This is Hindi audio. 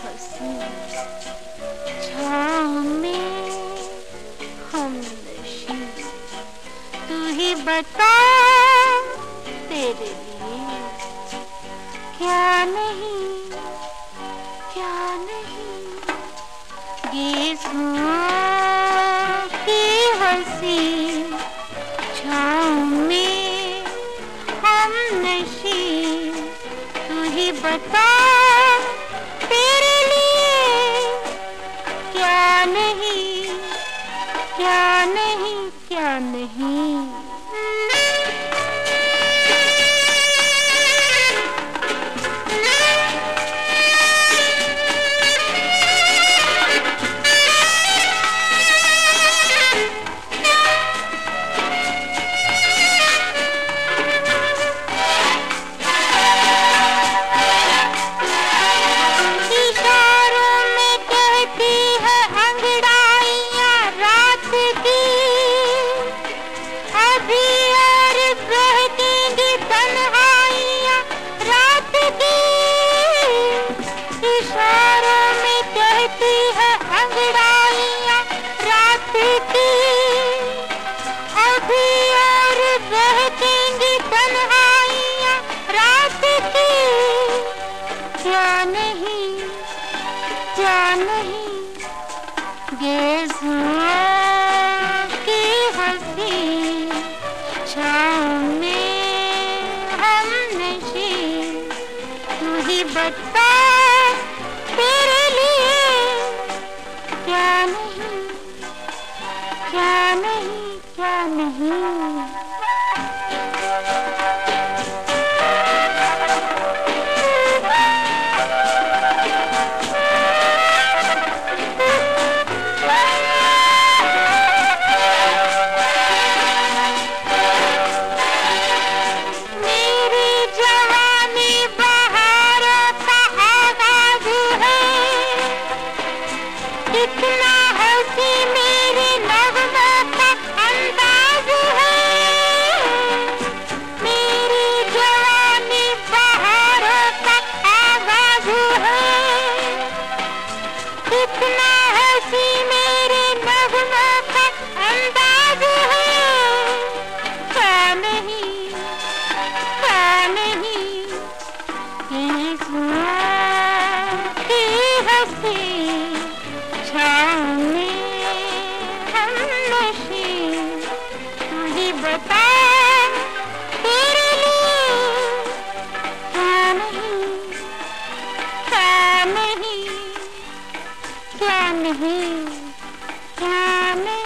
हंसी छाँव में हमनशी, तू ही बता तेरे लिए क्या नहीं, क्या नहीं। ये सांस की हंसी छाँव में हमनशी, तू ही बता तेरे लिए क्या नहीं, क्या नहीं, क्या नहीं। क्या नहीं, क्या नहीं। ये सांस की हंसी छाँव में हमनशी, तू ही बता तेरे लिए क्या नहीं, क्या नहीं, क्या नहीं। कितना हंसी मेरे नगमों का अंदाज है, मेरी जवानी बहारों का आगाज है। कितना हंसी मेरे नगमों का अंदाज है, क्या नहीं, क्या नहीं। ये सांस की हंसी छाँव में हमनशी, तू ही बता तेरे लिए क्या नहीं, क्या नहीं, क्या नहीं, क्या नहीं।